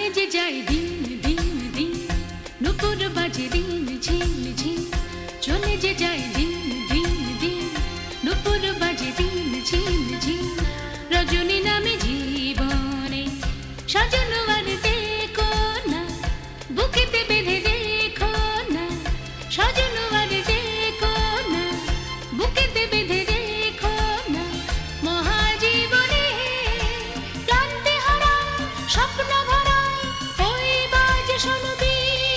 যে যাই দিন দিন দিন, নুপুর বাজে দিন ঝিম ঝিম। চলে যে যাই দিন দিন দিন, নুপুর বাজে দিন ঝিম ঝিম। রজনী নামে জীবনে সাজানো আর দেখো না, বুকেতে বেঁধে দেখো না। সাজানো আর দেখো না, বুকেতে বেঁধে দেখো না। মহাজীবনে ক্লান্তি হারা স্বপ্ন ভরা ওই বাজে শুনবি।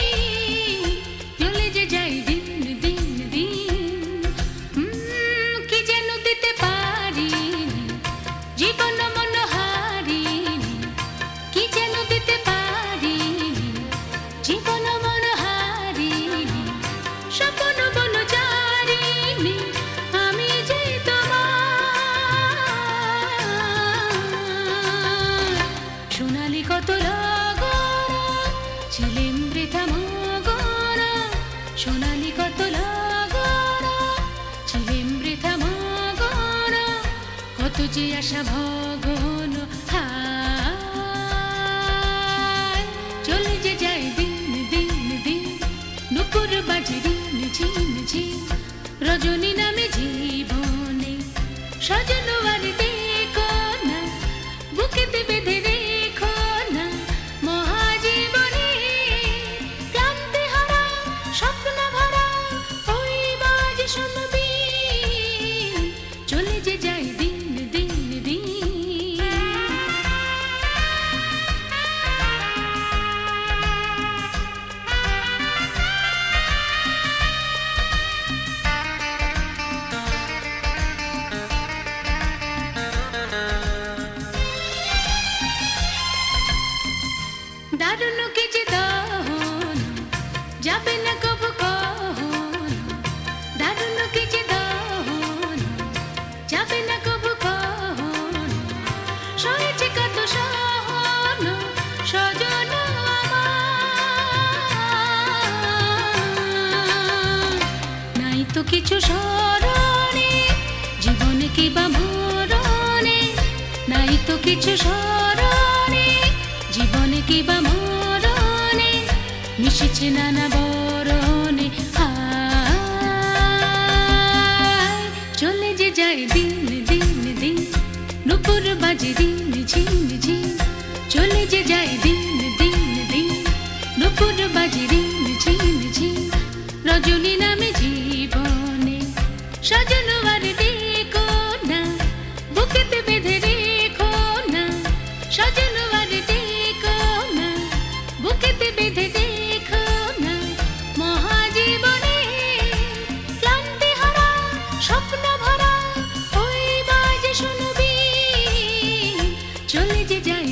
চলে যে যাই দিন দিন দিন, কি যেন দিতে পারিনি জীবন মন হারিনি। কি যেন দিতে পারিনি জীবন মন হারিনি। স্বপ্ন বন জারিনি আমি যে তোমার। সোনালি কত লগন ছিলেম বৃথা মগন। সোনালি কত লগন ছিলেম বৃথা মগন। কত যে আশা ভগন হায়। চলে যে যাই দিন দিন দিন, নুপুর বাজে দিন ঝিম ঝিম। রজনী নামে জীবনে সাজানো আর দেখো না, বুকেতে বেঁধে দেখো না। মহাজীবনে ক্লান্তি হারা স্বপ্ন ভরা ওই বাজে শুনবি। চলে যে যাই দিন দিন দিন। দারুণ কি যে দহন যাবে না কবু কহন। দারুণ কি যে দহন যাবে না কবু কহন। সয়েছে কত সহন সজন আমার। নাই তো কিছু স্মরণে জীবনে কি বা মরণে। নাই তো কিছু স্মরণে জীবনে কি বা মরণে। মিশেছে নানা বরণে হায়। চলে যে যাই দিন দিন দিন, নুপুর বাজে দিন ঝিম ঝিম। চলে যে যাই দিন দিন দিন, নুপুর বাজে দিন ঝিম ঝিম। রজনী নামে জীবনে সাজানো আর দেখো না, বুকেতে বেঁধে দেখো না। সাজানো আর দেখো না, বুকেতে বেঁধে দেখো না। মহাজীবনে ক্লান্তি হারা স্বপ্ন ভরা ওই বাজে শুনবি। চলে যে যাই